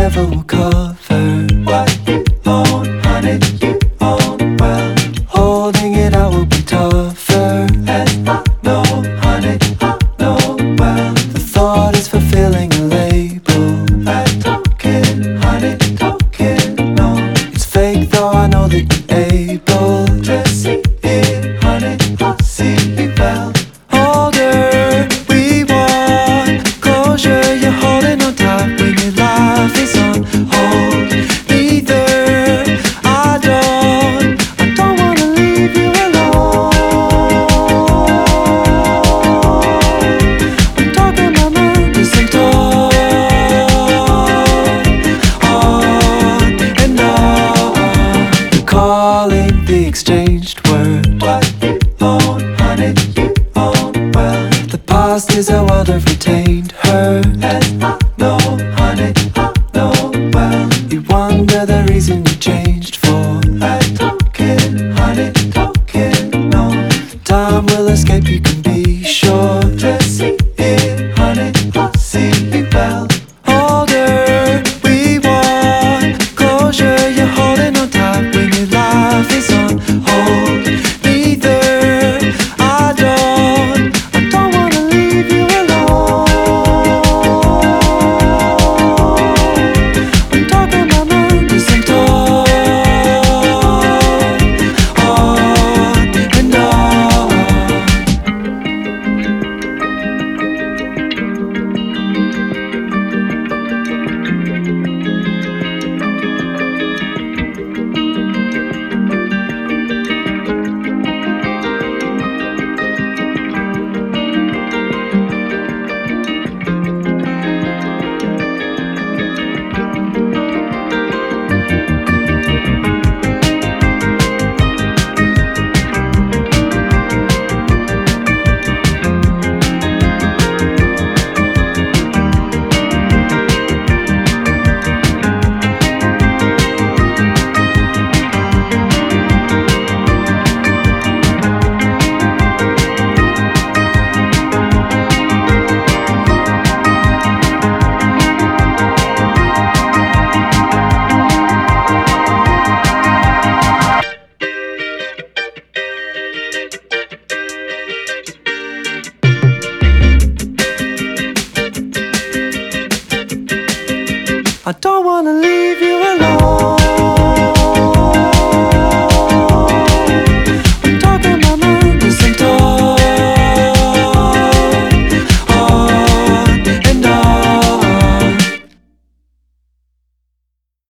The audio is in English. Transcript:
never will cover what you own, honey, you own well. Holding it out will be tougher, and I know, honey, I know well. The thought is fulfilling a label, that token, honey, token, no. It's fake though, I know that you're able to see it, honey, I see you well. Older, we want closure, you're holding on tight when your life is on hold. Neither, I don't wanna leave you alone. I'm talking my mind as I'm talking on and on. Recalling the exchanged word, what you own, honey, you own well. The past is a world of retained her, and I know, honey, I know well. You wonder the reason you changed for a token, honey, token, no. Time will escape, you can be sure to see it, honey, I see you well. Older, we want closure, you're holding on tight when your life is on hold. Neither, I don't wanna leave you alone. I'm talking my mind as I'm talking on and on. I don't wanna leave